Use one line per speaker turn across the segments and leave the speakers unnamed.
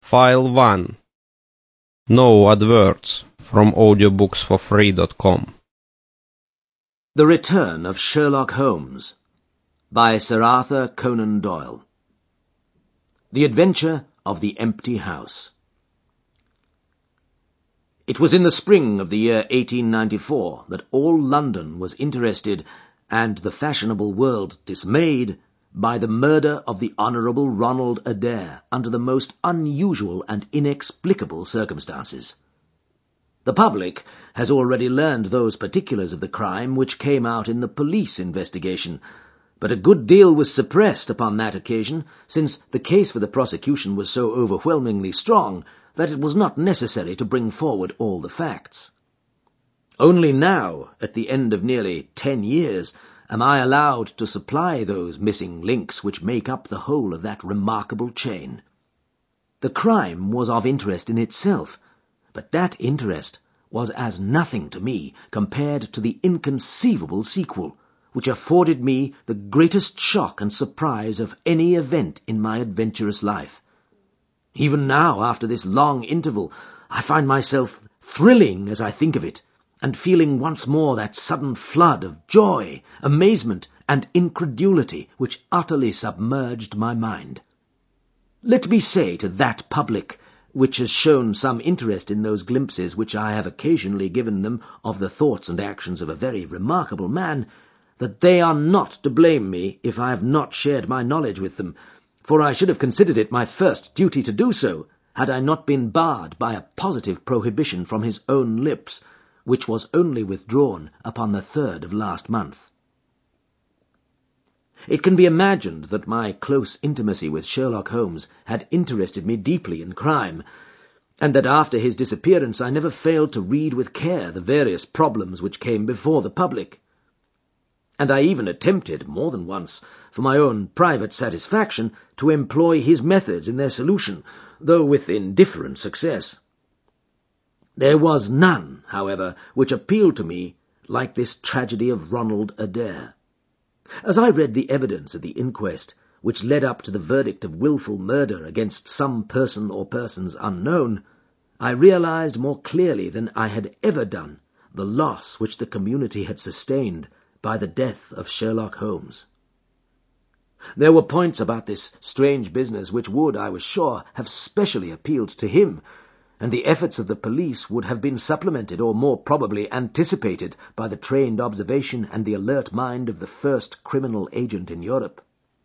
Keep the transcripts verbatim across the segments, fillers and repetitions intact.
File one. No adverts from audiobooks for free dot com.
The Return of Sherlock Holmes by Sir Arthur Conan Doyle. The Adventure of the Empty House. It was in the spring of the year eighteen ninety-four that all London was interested, and the fashionable world dismayed, by the murder of the Honourable Ronald Adair under the most unusual and inexplicable circumstances. The public has already learned those particulars of the crime which came out in the police investigation, but a good deal was suppressed upon that occasion, since the case for the prosecution was so overwhelmingly strong that it was not necessary to bring forward all the facts. Only now, at the end of nearly ten years, am I allowed to supply those missing links which make up the whole of that remarkable chain. The crime was of interest in itself, but that interest was as nothing to me compared to the inconceivable sequel, which afforded me the greatest shock and surprise of any event in my adventurous life. Even now, after this long interval, I find myself thrilling as I think of it, and feeling once more that sudden flood of joy, amazement, and incredulity which utterly submerged my mind. Let me say to that public, which has shown some interest in those glimpses which I have occasionally given them of the thoughts and actions of a very remarkable man, that they are not to blame me if I have not shared my knowledge with them, for I should have considered it my first duty to do so, had I not been barred by a positive prohibition from his own lips, which was only withdrawn upon the third of last month. It can be imagined that my close intimacy with Sherlock Holmes had interested me deeply in crime, and that after his disappearance I never failed to read with care the various problems which came before the public. And I even attempted, more than once, for my own private satisfaction, to employ his methods in their solution, though with indifferent success. There was none, however, which appealed to me like this tragedy of Ronald Adair. As I read the evidence at the inquest, which led up to the verdict of wilful murder against some person or persons unknown, I realized more clearly than I had ever done the loss which the community had sustained by the death of Sherlock Holmes. There were points about this strange business which would, I was sure, have specially appealed to him, and the efforts of the police would have been supplemented or more probably anticipated by the trained observation and the alert mind of the first criminal agent in Europe.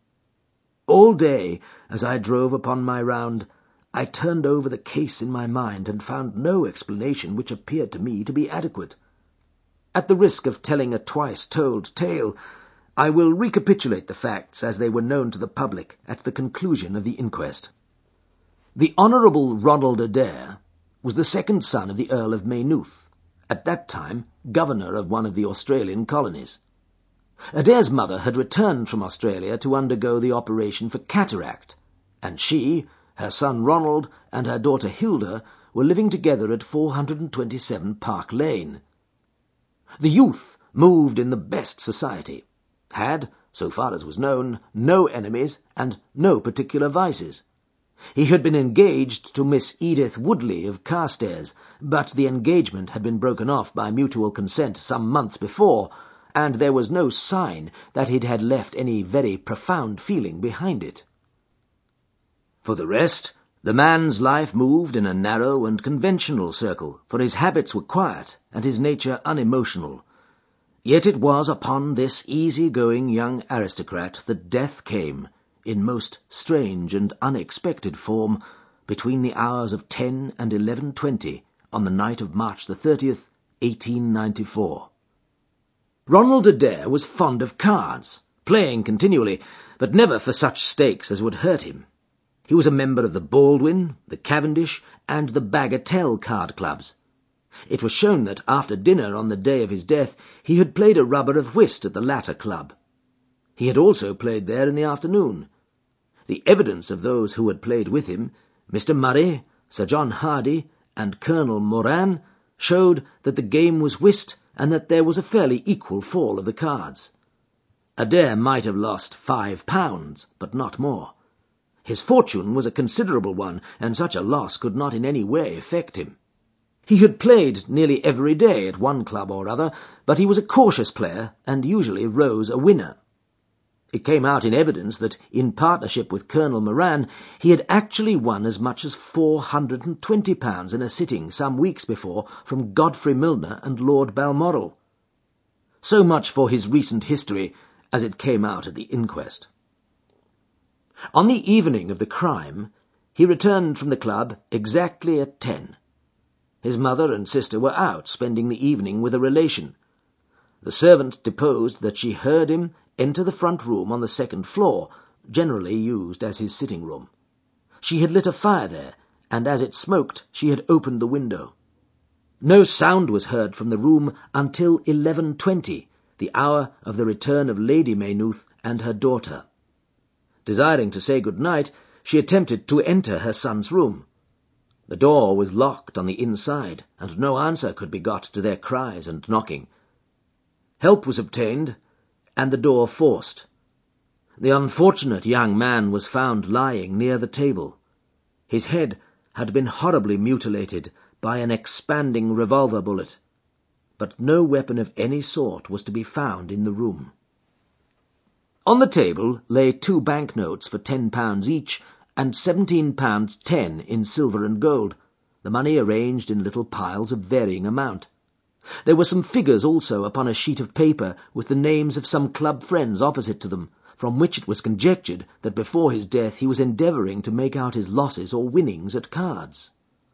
All day, as I drove upon my round, I turned over the case in my mind and found no explanation which appeared to me to be adequate. At the risk of telling a twice-told tale, I will recapitulate the facts as they were known to the public at the conclusion of the inquest. The Honourable Ronald Adair was the second son of the Earl of Maynooth, at that time governor of one of the Australian colonies. Adair's mother had returned from Australia to undergo the operation for cataract, and she, her son Ronald, and her daughter Hilda were living together at four hundred twenty-seven Park Lane. The youth moved in the best society, had, so far as was known, no enemies and no particular vices. He had been engaged to Miss Edith Woodley of Carstairs, but the engagement had been broken off by mutual consent some months before, and there was no sign that it had left any very profound feeling behind it. For the rest, the man's life moved in a narrow and conventional circle, for his habits were quiet and his nature unemotional. Yet it was upon this easy-going young aristocrat that death came, in most strange and unexpected form, between the hours of ten and eleven twenty on the night of March the thirtieth, eighteen ninety-four. Ronald Adair was fond of cards, playing continually, but never for such stakes as would hurt him. He was a member of the Baldwin, the Cavendish, and the Bagatelle card clubs. It was shown that after dinner on the day of his death he had played a rubber of whist at the latter club. He had also played there in the afternoon. The evidence of those who had played with him, Mister Murray, Sir John Hardy, and Colonel Moran, showed that the game was whist and that there was a fairly equal fall of the cards. Adair might have lost five pounds, but not more. His fortune was a considerable one, and such a loss could not in any way affect him. He had played nearly every day at one club or other, but he was a cautious player, and usually rose a winner. It came out in evidence that, in partnership with Colonel Moran, he had actually won as much as four hundred and twenty pounds in a sitting some weeks before from Godfrey Milner and Lord Balmoral. So much for his recent history as it came out at the inquest. On the evening of the crime, he returned from the club exactly at ten. His mother and sister were out, spending the evening with a relation. The servant deposed that she heard him enter the front room on the second floor, generally used as his sitting room. She had lit a fire there, and as it smoked, she had opened the window. No sound was heard from the room until eleven twenty, the hour of the return of Lady Maynooth and her daughter. Desiring to say good night, she attempted to enter her son's room. The door was locked on the inside, and no answer could be got to their cries and knocking. Help was obtained, and the door forced. The unfortunate young man was found lying near the table. His head had been horribly mutilated by an expanding revolver bullet, but no weapon of any sort was to be found in the room. On the table lay two banknotes for ten pounds each, and seventeen pounds ten in silver and gold, the money arranged in little piles of varying amount. There were some figures also upon a sheet of paper with the names of some club friends opposite to them, from which it was conjectured that before his death he was endeavouring to make out his losses or winnings at cards.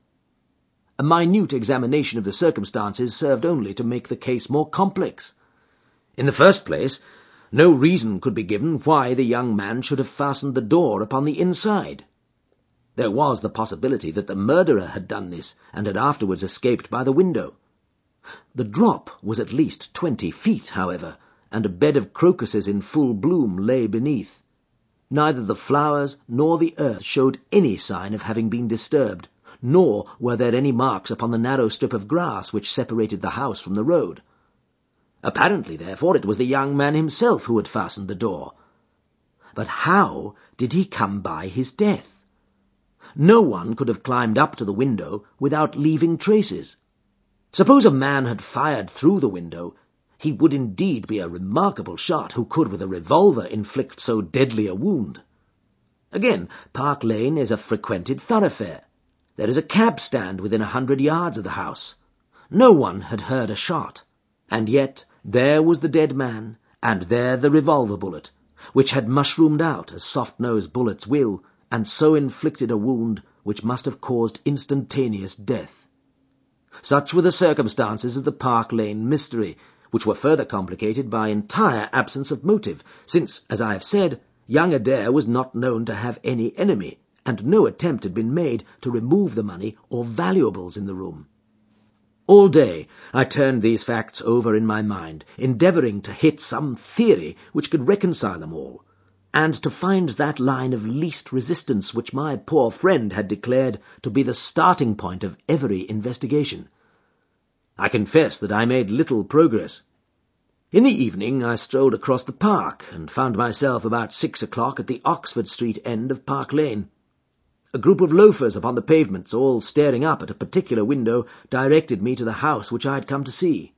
A minute examination of the circumstances served only to make the case more complex. In the first place, no reason could be given why the young man should have fastened the door upon the inside. There was the possibility that the murderer had done this, and had afterwards escaped by the window. The drop was at least twenty feet, however, and a bed of crocuses in full bloom lay beneath. Neither the flowers nor the earth showed any sign of having been disturbed, nor were there any marks upon the narrow strip of grass which separated the house from the road. Apparently, therefore, it was the young man himself who had fastened the door. But how did he come by his death? No one could have climbed up to the window without leaving traces. Suppose a man had fired through the window, he would indeed be a remarkable shot who could with a revolver inflict so deadly a wound. Again, Park Lane is a frequented thoroughfare. There is a cab stand within a hundred yards of the house. No one had heard a shot, and yet there was the dead man, and there the revolver bullet, which had mushroomed out as soft-nosed bullets will, and so inflicted a wound which must have caused instantaneous death. Such were the circumstances of the Park Lane mystery, which were further complicated by entire absence of motive, since, as I have said, young Adair was not known to have any enemy, and no attempt had been made to remove the money or valuables in the room. All day I turned these facts over in my mind, endeavouring to hit some theory which could reconcile them all, and to find that line of least resistance which my poor friend had declared to be the starting point of every investigation. I confess that I made little progress. In the evening I strolled across the park, and found myself about six o'clock at the Oxford Street end of Park Lane. A group of loafers upon the pavements, all staring up at a particular window, directed me to the house which I had come to see.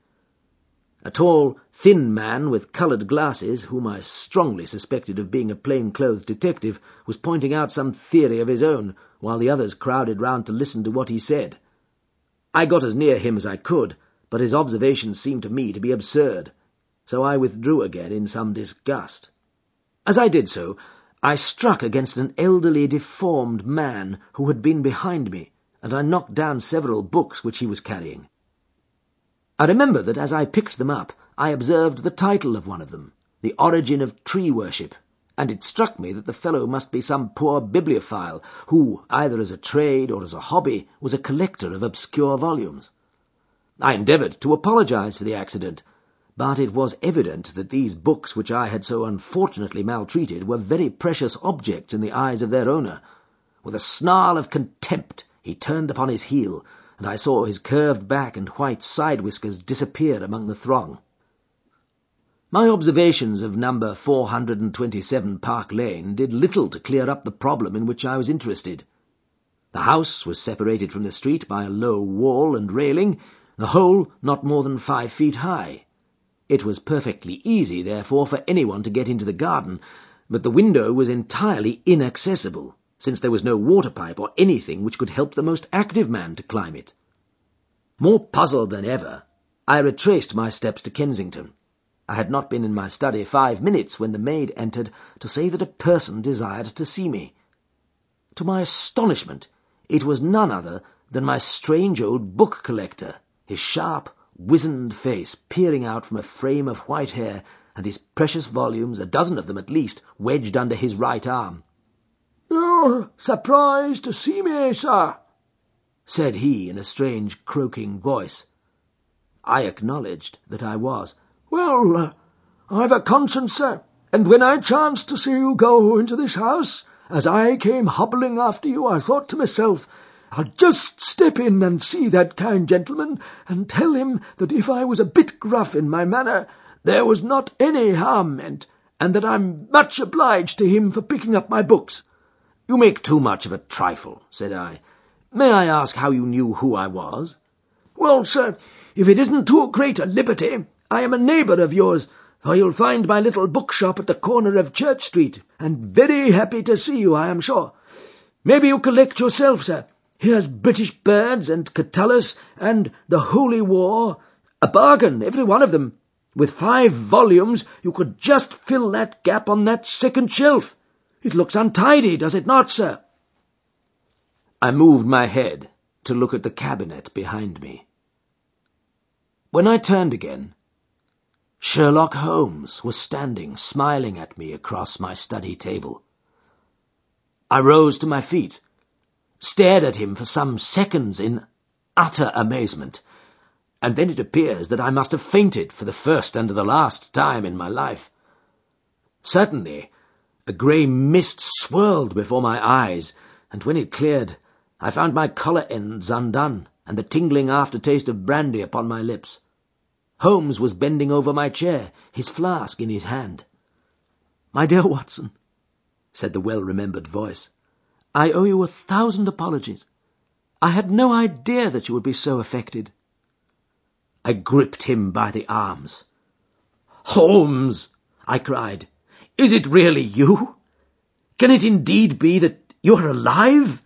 A tall, thin man with coloured glasses, whom I strongly suspected of being a plain-clothes detective, was pointing out some theory of his own, while the others crowded round to listen to what he said. I got as near him as I could, but his observations seemed to me to be absurd, so I withdrew again in some disgust. As I did so, I struck against an elderly, deformed man who had been behind me, and I knocked down several books which he was carrying. I remember that as I picked them up, I observed the title of one of them, The Origin of Tree Worship, and it struck me that the fellow must be some poor bibliophile who, either as a trade or as a hobby, was a collector of obscure volumes. I endeavoured to apologize for the accident, but it was evident that these books which I had so unfortunately maltreated were very precious objects in the eyes of their owner. With a snarl of contempt he turned upon his heel, and I saw his curved back and white side whiskers disappear among the throng. My observations of number four hundred twenty-seven Park Lane did little to clear up the problem in which I was interested. The house was separated from the street by a low wall and railing, the whole not more than five feet high. It was perfectly easy, therefore, for anyone to get into the garden, but the window was entirely inaccessible, since there was no water pipe or anything which could help the most active man to climb it. More puzzled than ever, I retraced my steps to Kensington. I had not been in my study five minutes when the maid entered to say that a person desired to see me. To my astonishment, it was none other than my strange old book collector, his sharp, wizened face peering out from a frame of white hair, and his precious volumes, a dozen of them at least, wedged under his right arm.
"You're surprised to see me, sir,"
said he in a strange, croaking voice. I acknowledged that I was.
"Well, uh, I've a conscience, sir, and when I chanced to see you go into this house, as I came hobbling after you, I thought to myself, I'll just step in and see that kind gentleman, and tell him that if I was a bit gruff in my manner, there was not any harm meant, and that I'm much obliged to him for picking up my books."
"You make too much of a trifle," said I. "May I ask how you knew who I was?"
"Well, sir, if it isn't too great a liberty, I am a neighbour of yours, for you'll find my little bookshop at the corner of Church Street, and very happy to see you, I am sure. Maybe you collect yourself, sir. Here's British Birds and Catullus and The Holy War, a bargain, every one of them. With five volumes you could just fill that gap on that second shelf. It looks untidy, does it not, sir?"
I moved my head to look at the cabinet behind me. When I turned again, Sherlock Holmes was standing smiling at me across my study table. I rose to my feet, stared at him for some seconds in utter amazement, and then it appears that I must have fainted for the first and the last time in my life. Suddenly, a grey mist swirled before my eyes, and when it cleared, I found my collar ends undone and the tingling aftertaste of brandy upon my lips. Holmes was bending over my chair, his flask in his hand. "My dear Watson," said the well-remembered voice, "I owe you a thousand apologies. I had no idea that you would be so affected." I gripped him by the arms. "Holmes," I cried, "is it really you? Can it indeed be that you are alive?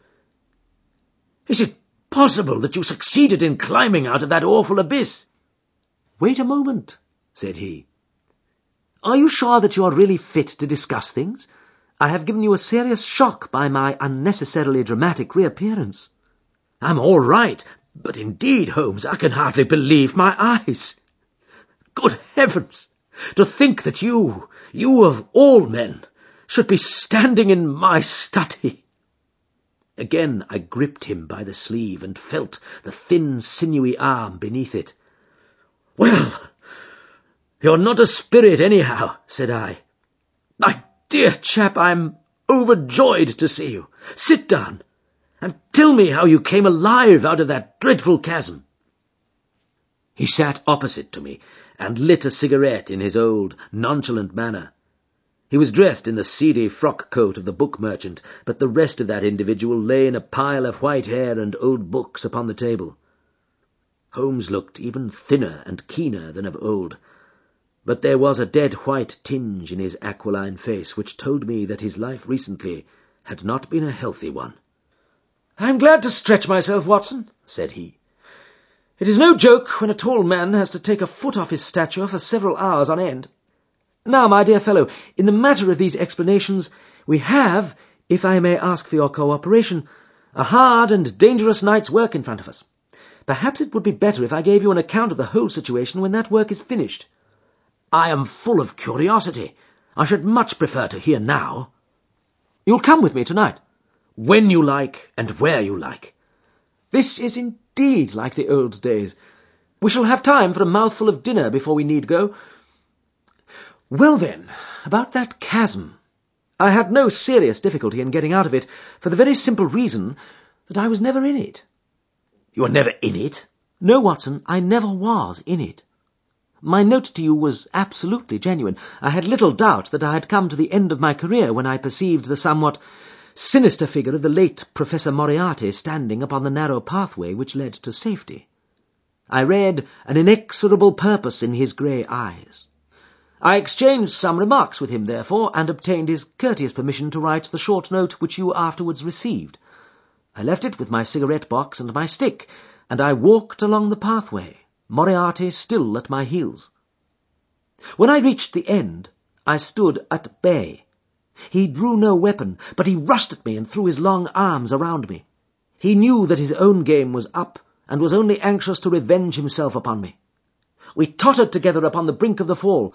Is it possible that you succeeded in climbing out of that awful abyss?" "Wait a moment," said he. "Are you sure that you are really fit to discuss things? I have given you a serious shock by my unnecessarily dramatic reappearance." "I'm all right, but indeed, Holmes, I can hardly believe my eyes. Good heavens, to think that you, you of all men, should be standing in my study." Again I gripped him by the sleeve and felt the thin, sinewy arm beneath it. "Well, you're not a spirit anyhow," said I. "My dear chap, I'm overjoyed to see you. Sit down, and tell me how you came alive out of that dreadful chasm." He sat opposite to me, and lit a cigarette in his old, nonchalant manner. He was dressed in the seedy frock-coat of the book merchant, but the rest of that individual lay in a pile of white hair and old books upon the table. Holmes looked even thinner and keener than of old, but there was a dead white tinge in his aquiline face which told me that his life recently had not been a healthy one. "I'm glad to stretch myself, Watson," said he. "It is no joke when a tall man has to take a foot off his stature for several hours on end. Now, my dear fellow, in the matter of these explanations, we have, if I may ask for your cooperation, a hard and dangerous night's work in front of us. Perhaps it would be better if I gave you an account of the whole situation when that work is finished." "I am full of curiosity. I should much prefer to hear now." "You'll come with me tonight?" "When you like, and where you like." "This is indeed like the old days. We shall have time for a mouthful of dinner before we need go. Well then, about that chasm. I had no serious difficulty in getting out of it, for the very simple reason that I was never in it." "You were never in it?" "No, Watson, I never was in it. My note to you was absolutely genuine. I had little doubt that I had come to the end of my career when I perceived the somewhat sinister figure of the late Professor Moriarty standing upon the narrow pathway which led to safety. I read an inexorable purpose in his grey eyes. I exchanged some remarks with him, therefore, and obtained his courteous permission to write the short note which you afterwards received. I left it with my cigarette-box and my stick, and I walked along the pathway, Moriarty still at my heels. When I reached the end, I stood at bay. He drew no weapon, but he rushed at me and threw his long arms around me. He knew that his own game was up, and was only anxious to revenge himself upon me. We tottered together upon the brink of the fall.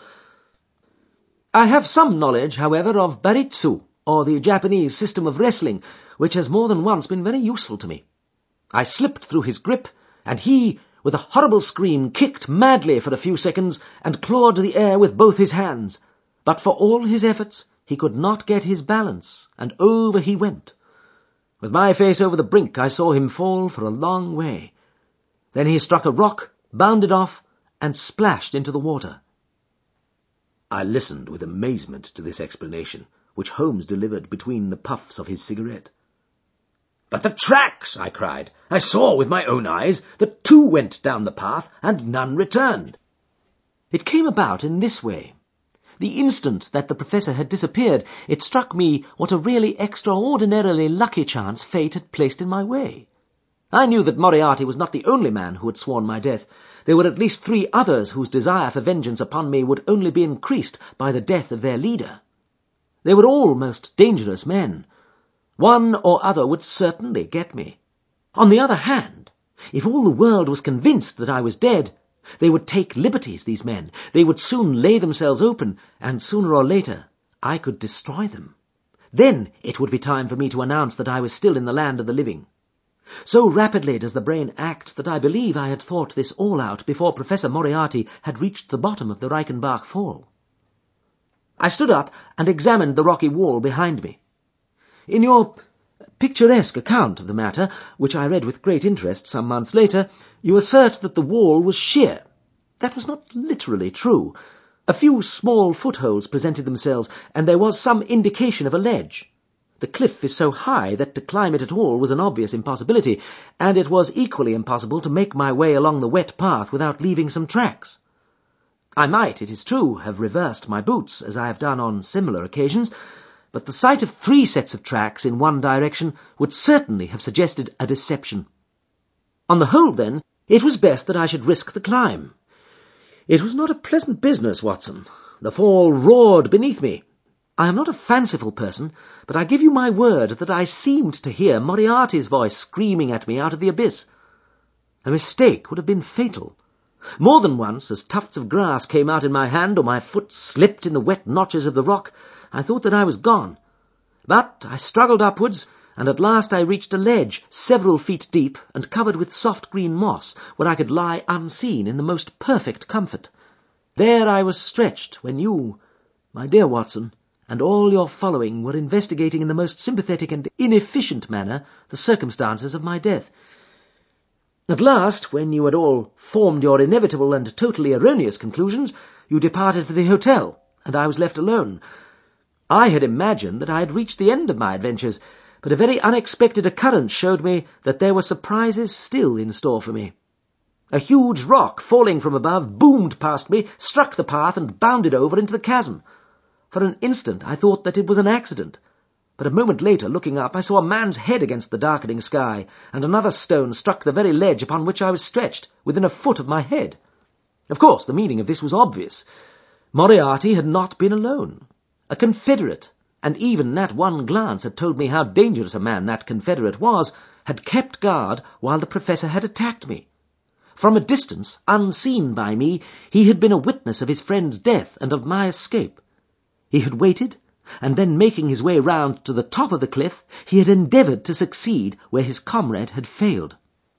I have some knowledge, however, of Baritsu, or the Japanese system of wrestling, which has more than once been very useful to me. I slipped through his grip, and he, with a horrible scream, kicked madly for a few seconds and clawed the air with both his hands. But for all his efforts, he could not get his balance, and over he went. With my face over the brink, I saw him fall for a long way. Then he struck a rock, bounded off, and splashed into the water. I listened with amazement to this explanation, which Holmes delivered between the puffs of his cigarette. "But the tracks!" I cried. "I saw with my own eyes that two went down the path and none returned." It came about in this way. The instant that the Professor had disappeared, it struck me what a really extraordinarily lucky chance fate had placed in my way. I knew that Moriarty was not the only man who had sworn my death. There were at least three others whose desire for vengeance upon me would only be increased by the death of their leader. They were all most dangerous men. One or other would certainly get me. On the other hand, if all the world was convinced that I was dead, they would take liberties, these men. They would soon lay themselves open, and sooner or later I could destroy them. Then it would be time for me to announce that I was still in the land of the living. So rapidly does the brain act that I believe I had thought this all out before Professor Moriarty had reached the bottom of the Reichenbach Fall. I stood up and examined the rocky wall behind me. In your picturesque account of the matter, which I read with great interest some months later, you assert that the wall was sheer. That was not literally true. A few small footholds presented themselves, and there was some indication of a ledge. The cliff is so high that to climb it at all was an obvious impossibility, and it was equally impossible to make my way along the wet path without leaving some tracks. I might, it is true, have reversed my boots, as I have done on similar occasions, but the sight of three sets of tracks in one direction would certainly have suggested a deception. On the whole, then, it was best that I should risk the climb. It was not a pleasant business, Watson. The fall roared beneath me. I am not a fanciful person, but I give you my word that I seemed to hear Moriarty's voice screaming at me out of the abyss. A mistake would have been fatal. More than once, as tufts of grass came out in my hand or my foot slipped in the wet notches of the rock, I thought that I was gone. But I struggled upwards, and at last I reached a ledge several feet deep and covered with soft green moss, where I could lie unseen in the most perfect comfort. There I was stretched when you, my dear Watson, and all your following were investigating in the most sympathetic and inefficient manner the circumstances of my death. At last, when you had all formed your inevitable and totally erroneous conclusions, you departed for the hotel, and I was left alone. I had imagined that I had reached the end of my adventures, but a very unexpected occurrence showed me that there were surprises still in store for me. A huge rock, falling from above, boomed past me, struck the path, and bounded over into the chasm. For an instant I thought that it was an accident, but a moment later, looking up, I saw a man's head against the darkening sky, and another stone struck the very ledge upon which I was stretched, within a foot of my head. Of course, the meaning of this was obvious. Moriarty had not been alone. A confederate, and even that one glance had told me how dangerous a man that confederate was, had kept guard while the Professor had attacked me. From a distance, unseen by me, he had been a witness of his friend's death and of my escape. He had waited, and then making his way round to the top of the cliff, he had endeavoured to succeed where his comrade had failed.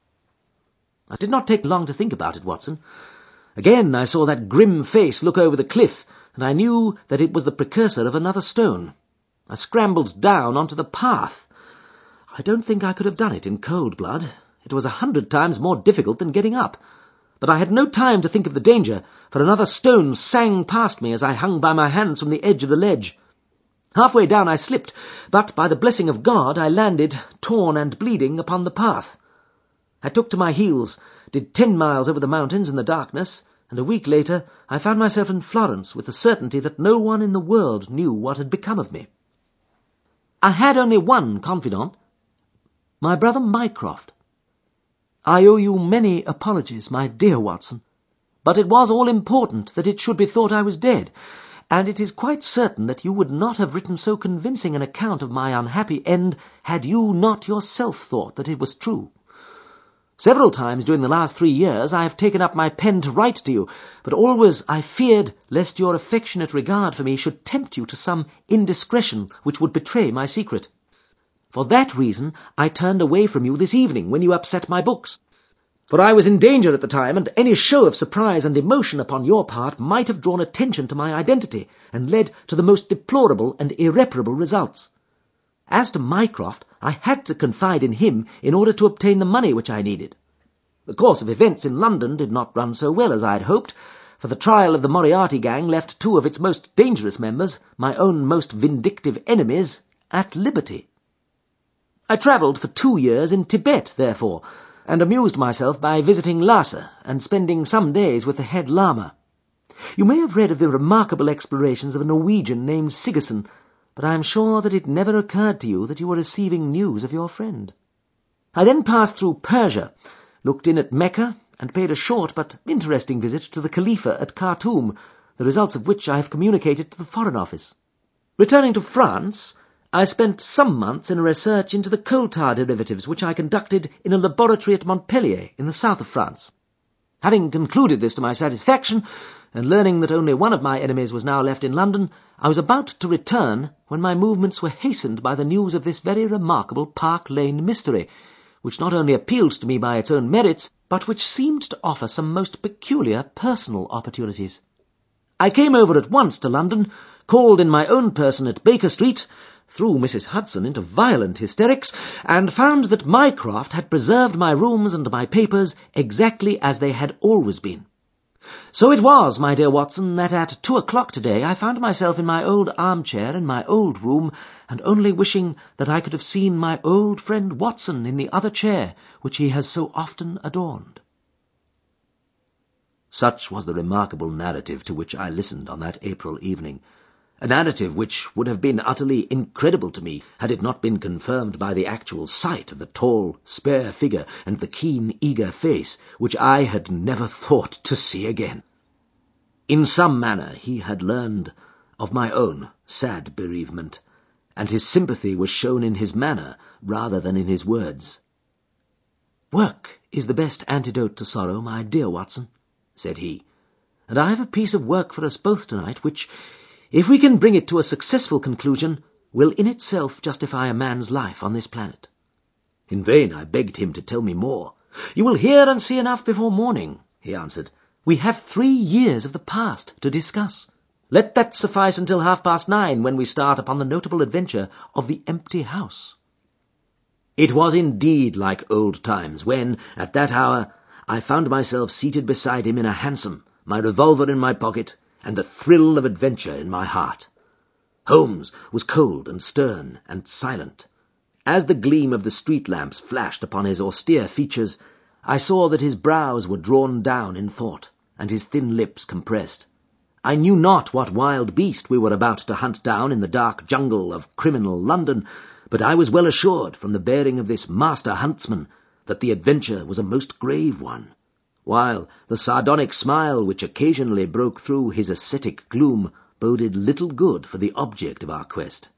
I did not take long to think about it, Watson. Again I saw that grim face look over the cliff, and I knew that it was the precursor of another stone. I scrambled down onto the path. I don't think I could have done it in cold blood. It was a hundred times more difficult than getting up. but I had no time to think of the danger, for another stone sang past me as I hung by my hands from the edge of the ledge. Halfway down I slipped, but by the blessing of God I landed, torn and bleeding, upon the path. I took to my heels, did ten miles over the mountains in the darkness, and a week later I found myself in Florence with the certainty that no one in the world knew what had become of me. I had only one confidant, my brother Mycroft. I owe you many apologies, my dear Watson, but it was all important that it should be thought I was dead, and it is quite certain that you would not have written so convincing an account of my unhappy end had you not yourself thought that it was true. Several times during the last three years I have taken up my pen to write to you, but always I feared lest your affectionate regard for me should tempt you to some indiscretion which would betray my secret. For that reason I turned away from you this evening when you upset my books. For I was in danger at the time, and any show of surprise and emotion upon your part might have drawn attention to my identity and led to the most deplorable and irreparable results. As to Mycroft, I had to confide in him in order to obtain the money which I needed. The course of events in London did not run so well as I had hoped, for the trial of the Moriarty gang left two of its most dangerous members, my own most vindictive enemies, at liberty. I travelled for two years in Tibet, therefore, and amused myself by visiting Lhasa and spending some days with the head lama. You may have read of the remarkable explorations of a Norwegian named Sigerson, but I am sure that it never occurred to you that you were receiving news of your friend. I then passed through Persia, looked in at Mecca, and paid a short but interesting visit to the Khalifa at Khartoum, the results of which I have communicated to the Foreign Office. Returning to France, I spent some months in a research into the coal tar derivatives which I conducted in a laboratory at Montpellier in the south of France. Having concluded this to my satisfaction, and learning that only one of my enemies was now left in London, I was about to return when my movements were hastened by the news of this very remarkable Park Lane mystery, which not only appealed to me by its own merits, but which seemed to offer some most peculiar personal opportunities. I came over at once to London, called in my own person at Baker Street, threw Missus Hudson into violent hysterics, and found that Mycroft had preserved my rooms and my papers exactly as they had always been. So it was, my dear Watson, that at two o'clock today I found myself in my old armchair in my old room, and only wishing that I could have seen my old friend Watson in the other chair which he has so often adorned.
Such was the remarkable narrative to which I listened on that April evening, a narrative which would have been utterly incredible to me had it not been confirmed by the actual sight of the tall, spare figure and the keen, eager face, which I had never thought to see again. In some manner he had learned of my own sad bereavement, and his sympathy was shown in his manner rather than in his words.
"Work is the best antidote to sorrow, my dear Watson," said he, "and I have a piece of work for us both tonight which, if we can bring it to a successful conclusion, will in itself justify a man's life on this planet."
In vain I begged him to tell me more.
"You will hear and see enough before morning," he answered. "We have three years of the past to discuss. Let that suffice until half past nine, when we start upon the notable adventure of the empty house."
It was indeed like old times when, at that hour, I found myself seated beside him in a hansom, my revolver in my pocket, and the thrill of adventure in my heart. Holmes was cold and stern and silent. As the gleam of the street lamps flashed upon his austere features, I saw that his brows were drawn down in thought, and his thin lips compressed. I knew not what wild beast we were about to hunt down in the dark jungle of criminal London, but I was well assured, from the bearing of this master huntsman, that the adventure was a most grave one, while the sardonic smile which occasionally broke through his ascetic gloom boded little good for the object of our quest.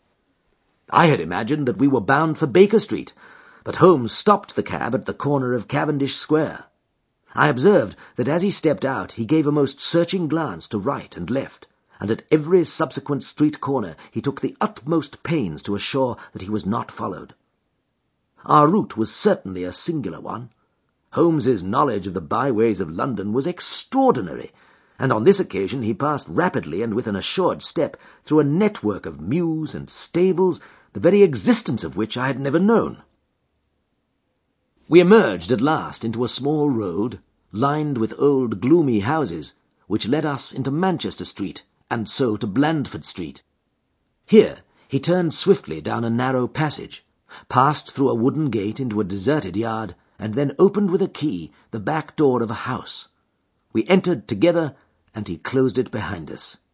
I had imagined that we were bound for Baker Street, but Holmes stopped the cab at the corner of Cavendish Square. I observed that as he stepped out he gave a most searching glance to right and left, and at every subsequent street corner he took the utmost pains to assure that he was not followed. Our route was certainly a singular one. Holmes's knowledge of the byways of London was extraordinary, and on this occasion he passed rapidly and with an assured step through a network of mews and stables, the very existence of which I had never known. We emerged at last into a small road,
lined with old gloomy houses, which led us into Manchester Street, and so to Blandford Street. Here he turned swiftly down a narrow passage, passed through a wooden gate into a deserted yard, and then opened with a key the back door of a house. We entered together, and he closed it behind us.